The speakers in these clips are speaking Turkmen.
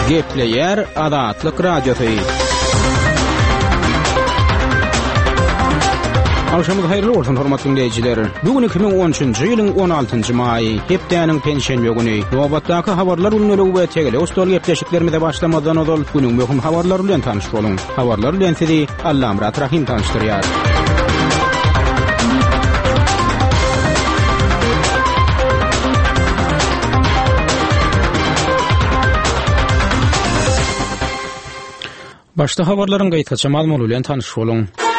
Gepleyer Adatlyk radiosu. Akşamınız hayırlı olsun hormatly dinleyijiler. Bugün 2013-nji ýylyň 16-njy maýy, hepdeniň pensiýa güni. Nowatdaky habarlar ünlüleri we tegeli ostol gepleşiklerimize başlamadan ozal günüň möhüm habarlary bilen tanyş boluň. Habarlar bilen sizi Allamrat Rahim tanıştyrýar. Başta habarlaryň gaýtaça malumly bilen tanyş boluň.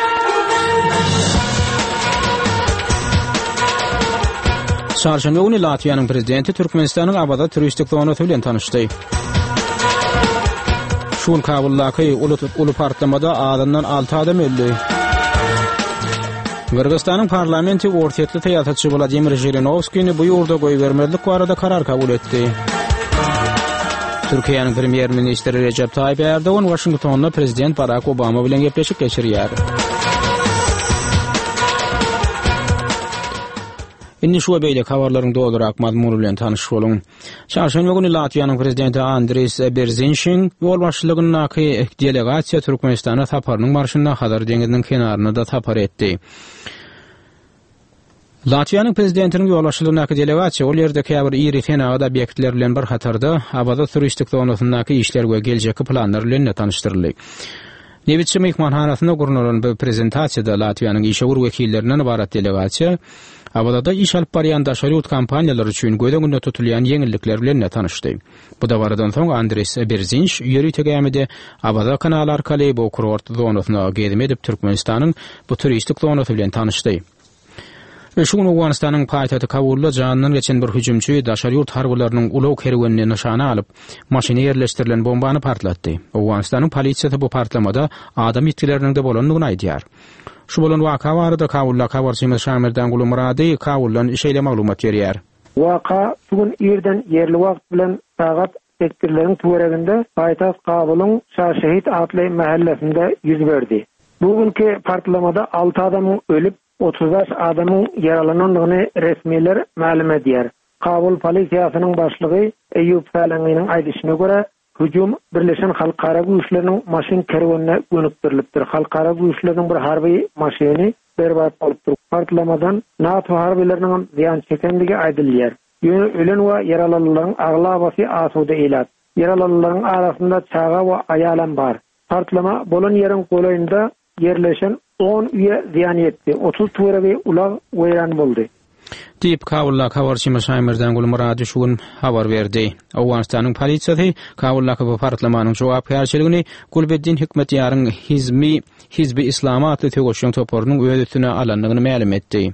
Çarşamba günü Latviýanyň prezidenti Türkmenistanyň Abada turistik zonasy bilen tanışdy. Şol Kabuldaky uly partlamada adamdan 6 adam öldü. Kırgızstanyň parlamenti ortatly teýatçy Vladimir Zhirinovskyny bu ýurda goý bermezlik barada karar kabul etdi. Türkiýanyň premier ministri Recep Tayyip Erdogan Washingtonda prezident Barack Obama bilen gepleşip geçirýär. Inni şu beýle habarlaryň doldurak mazmuny bilen tanyş boluň. Çarşamba günü Latviýanyň prezidenti Andris Berzinşin ýol başçylygynyňky delegasiýa Türkmenistana saparynyň marşyna Hadar deňiziniň kenaryna da sapar etdi. Latviýanyň prezidentiniň ýol başçylygynyňky delegasiýa ol ýerdeki ýa-bir iri fenagada obyektler bilen bir hatarda Abada turistik zonasyndaky işler we geljeki planlar bilen tanışdyryldy. Nevitçi mehmanhanasynda gurnulan bu prezentasiýada Latviýanyň işe wekillerinden ibarat delegasiýa Abadada iş alyp barýan daşaryut kampaniýalary üçin gödegünde tutulýan ýeňillikler bilen tanışdy. Bu dabaradan soň Andris Berzinş ýeri tegemide Abada kanaly arkaly bu kurort zonasyna gezme edip Türkmenistanyň bu turistik zonasy bilen tanışdy. Şunu Awganistanyň paýtaty Kabulda janynyň geçen bir hüjümçi daşaryurt harbalarynyň ulug kerwenine nişana alyp maşyna ýerleşdirilen bombany partlatdy. Awganistanyň polisiýasy bu partlamada adam ýetkileriniň de bolanlygyny aýdýar. Şu bolan waka barada Kabulda habarçymyz Şamirdan Gulumrady Kabuldan işeýle maglumat berýär. Waka bugün ýerden ýerli wagt bilen sagat sektorlaryň töwereginde paýtagt Kabulyň Şahşehit adly mahallesinde ýüz berdi. Bugünkü partlamada 6 adam ölüp 35 adamın yaralananlygyny resmiler ma'lum edýär. Kabul polisiýasynyň başlygy Eýüp Salangynyň aýdyşyna görä, hüjüm Birleşen Halkara Güýçleriniň maşyn kerwenine gönükdirilipdir. Halkara güýçleriniň bir harby maşyny berbat bolupdyr. Partlamadan NATO harbylarynyň ziýan çekendigi aýdylýar. Ýöne ölen we yaralananlaryň aglabasy asuda eýlat. Yaralananlaryň arasynda çaga we aýalan bar. Partlama bolan ýeriň goýynda yerleşen 10 üye ziyan etdi. 30 töweregi ulag weýran boldy. Diýip Kabulda habarçymyz Şamirdan Gulumrady şu gün habar berdi. Awganistanyň polisiýasy Kabulda bu partlamanyň jogapkärçiligini Gulbeddin Hikmetýaryň Hizbi Islam atly tegoşyň toporunyň öýdüsine alanlygyny ma'lum etdi.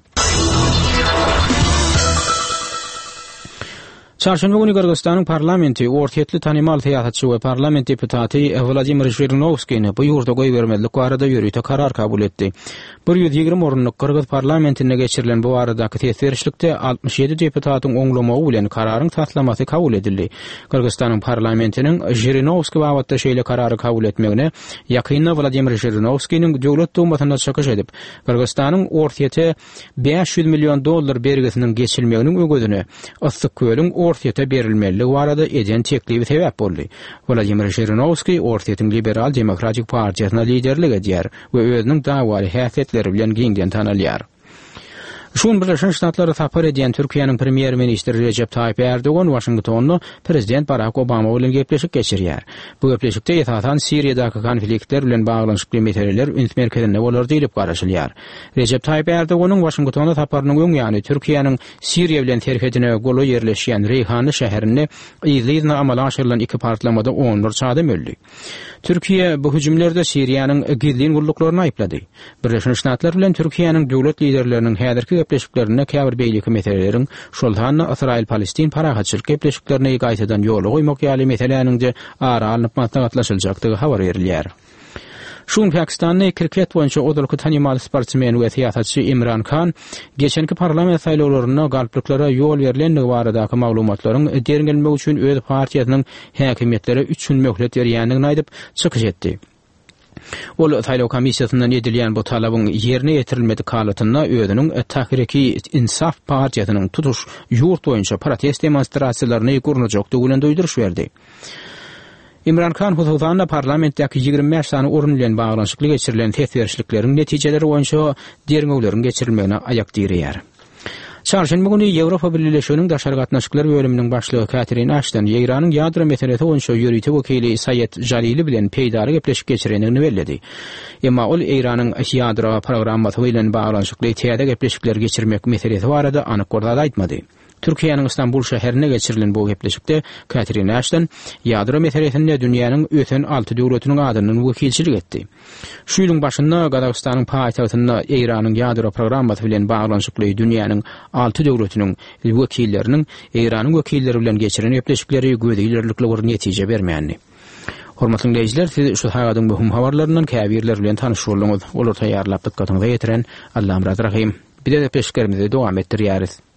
Çarşamba günü Kırgızstanyň parlamenti ortatly tanymal teýatçy we parlament deputaty Vladimir Zhirinovskyny bu ýurda goý bermezlik barada ýürüýte karar kabul etdi. 120 orunlyk Kırgız parlamentine geçirilen bu aradaky tesirçilikde 67 deputatyň oňlamagy bilen kararyň taslamasy kabul edildi. Kırgızstanyň parlamentiniň Zhirinovsky wagtda şeýle karary kabul etmegine ýakynda Vladimir Zhirinovskynyň döwlet dumasyna çykyş edip Kırgızstanyň ortaty $500 milyon bergisiniň geçilmeginiň ögedini Istyk köliň ortatyna berilmeligi barada eden teklibi sebäp boldy. Vladimir Zhirinovsky ortatyň liberal demokratik partiýasyna liderlik edýär we özüniň dawaly häsiýetleri bilen giňden tanalýar. Şun Birleşen Ştatlara sapar edýän Türkiýanyň premier ministri Recep Tayyip Erdogan Washingtonda prezident Barack Obama bilen gepleşip geçirýär. Bu gepleşikde ýetatan Siriýadaky konfliktler bilen baglanyşykly meseleler üns merkezinde bolar diýilip garaşylýar. Recep Tayyip Erdogan'yň Washingtonda saparynyň öňýany Türkiýanyň Siriýa bilen terhedine goly ýerleşýän Reyhany şäherini ýylyna amala aşyrylan iki partlamada 14 adam öldü. Türkiýe bu hüjümlerde Siriýanyň gizlin gulluklarını aýplady. Birleşen Ştatlar bilen Türkiýanyň döwlet liderleriniň häzirki gepleşiklerine käbir beýleki meseleleriň şoldanna Israil-Palestin parahatçylyk gepleşiklerine gaýtadan ýoly goýmak ýaly meseleleriň de ara alınıp maslahatlaşyljakdygy habar berilýär. Şun Pakistanyň kriket boýunça odurky tanymal sportsmen we teýatçy Imran Khan geçenki parlament saýlawlaryna galpliklara ýol berilenligi baradaky maglumatlaryň deringelmegi üçin öz partiýasynyň häkimetlere 3 gün möhlet berýändigini aýdyp çykyş etdi. Ol saýlaw komissiýasyndan edilýän bu talabyň ýerine ýetirilmedi kalatyna özüniň Tahriki Insaf partiýasynyň tutuş ýurt boýunça protest demonstrasiýalaryny gurnajak döwlen doýduruş berdi. İmran Khan hususanda parlamentdäki 25 sany urun bilen baglanşykly geçirilen tetberişliklerin netijeleri boýunça derňewlerin geçirilmegine aýak dirýär. Çarşamba günü Ýewropa Birleşiginiň daşary gatnaşyklar bölüminiň başlygy Catherine Ashton Ýeýranyň ýadro meselesi boýunça ýürüýte wekili Sayed Jalili bilen peýdary gepleşip geçirenini bellidi. Emma ol Ýeýranyň ýadro programmaty bilen baglanşykly täze gepleşikler geçirmek meselesi barada anyk gorda aýtmady. Türkiýanyň Istanbul şäherine geçirilen bu gepleşikde Catherine Ashton ýadro meselesinde dünýäniň öten 6 döwletiniň adynyň wekilçilik etdi. Şu ýylyň başynda Gazagstanyň paýtagtynda Ýeýranyň ýadro programmaty bilen baglanşykly dünýäniň 6 döwletiniň wekilleriniň Ýeýranyň wekilleri bilen geçirilen gepleşikleri gödüýlerlikle bir netije bermändi. Hormatly dinleýijiler, siz şu haýatyň möhüm habarlaryndan käbirler bilen tanyşyrylyňyz. Olar taýýarlap dykkatyňyza ýetiren Allahym razı rahim. Bir de peşkerimizi dowam etdirýäris.